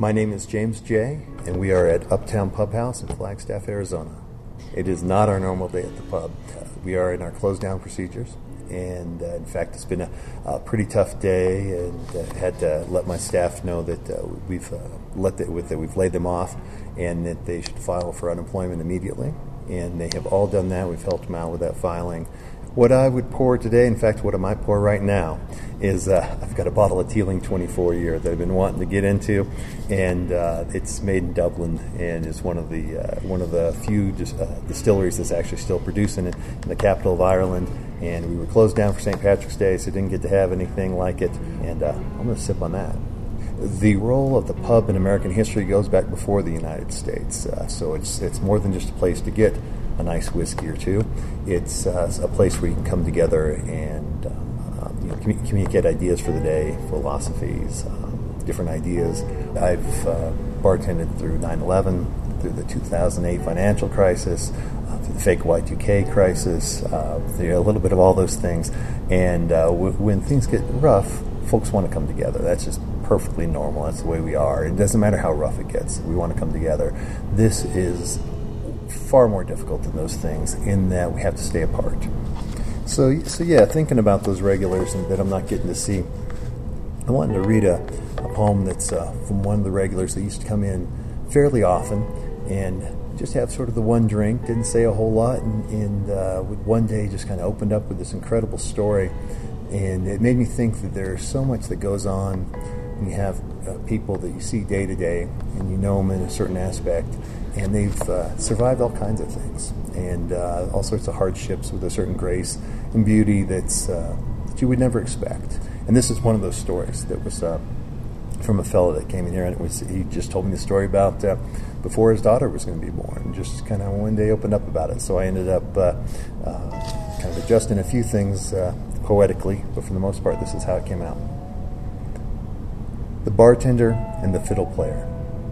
My name is James J., and we are at Uptown Pub House in Flagstaff, Arizona. It is not our normal day at the pub. We are in our close-down procedures, and in fact, it's been a pretty tough day, and had to let my staff know that we've laid them off, and that they should file for unemployment immediately. And they have all done that. We've helped them out with that filing. What I would pour today, in fact, what I might pour right now, is I've got a bottle of Teeling 24 year that I've been wanting to get into, and it's made in Dublin, and is one of the few distilleries that's actually still producing it in the capital of Ireland. And we were closed down for St. Patrick's Day, so didn't get to have anything like it. And I'm going to sip on that. The role of the pub in American history goes back before the United States, so it's more than just a place to get a nice whiskey or two. It's a place where you can come together and communicate ideas for the day, philosophies, different ideas. I've bartended through 9/11, through the 2008 financial crisis, through the fake Y2K crisis, a little bit of all those things. And when things get rough, folks want to come together. That's just perfectly normal. That's the way we are. It doesn't matter how rough it gets. We want to come together. This is far more difficult than those things in that we have to stay apart. So yeah, thinking about those regulars and that I'm not getting to see, I wanted to read a poem that's from one of the regulars that used to come in fairly often and just have sort of the one drink, didn't say a whole lot, and with one day just kind of opened up with this incredible story. And it made me think that there's so much that goes on when you have people that you see day to day and you know them in a certain aspect, and they've survived all kinds of things and all sorts of hardships with a certain grace and beauty that you would never expect. And this is one of those stories that was from a fellow that came in here, and he just told me the story about before his daughter was going to be born. Just kind of one day opened up about it. So I ended up kind of adjusting a few things poetically, but for the most part, this is how it came out. The Bartender and the Fiddle Player.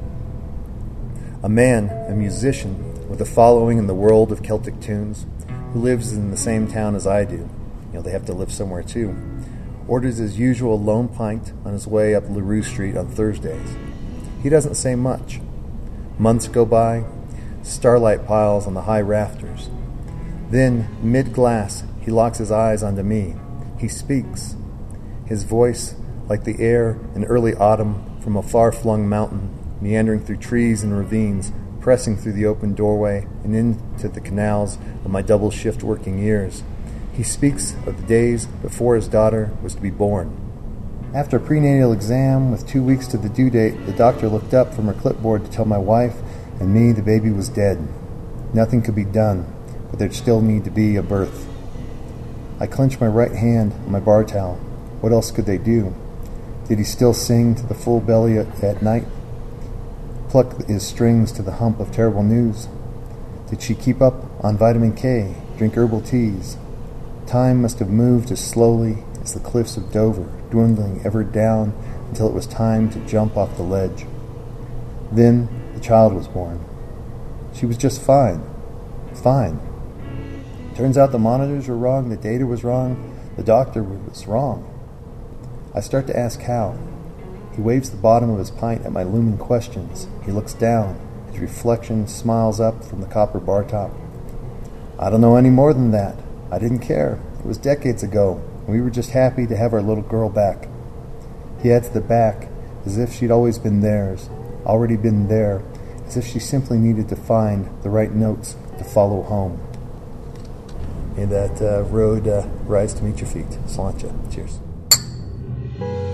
A man, a musician, with a following in the world of Celtic tunes, who lives in the same town as I do, they have to live somewhere too, orders his usual lone pint on his way up LaRue Street on Thursdays. He doesn't say much. Months go by, starlight piles on the high rafters. Then, mid-glass, he locks his eyes onto me. He speaks. His voice, like the air in early autumn from a far-flung mountain, meandering through trees and ravines, pressing through the open doorway and into the canals of my double-shift working years. He speaks of the days before his daughter was to be born. After a prenatal exam with 2 weeks to the due date, the doctor looked up from her clipboard to tell my wife and me the baby was dead. Nothing could be done, but there'd still need to be a birth. I clenched my right hand on my bar towel. What else could they do? Did he still sing to the full belly at night? Pluck his strings to the hump of terrible news? Did she keep up on vitamin K, drink herbal teas? Time must have moved as slowly as the cliffs of Dover, dwindling ever down until it was time to jump off the ledge. Then the child was born. She was just fine. Fine. Turns out the monitors were wrong, the data was wrong, the doctor was wrong. I start to ask how. He waves the bottom of his pint at my looming questions. He looks down. His reflection smiles up from the copper bar top. I don't know any more than that. I didn't care. It was decades ago, and we were just happy to have our little girl back. He adds the back, as if she'd always been theirs, already been there, as if she simply needed to find the right notes to follow home. And that road rise to meet your feet. Sláinte. Cheers.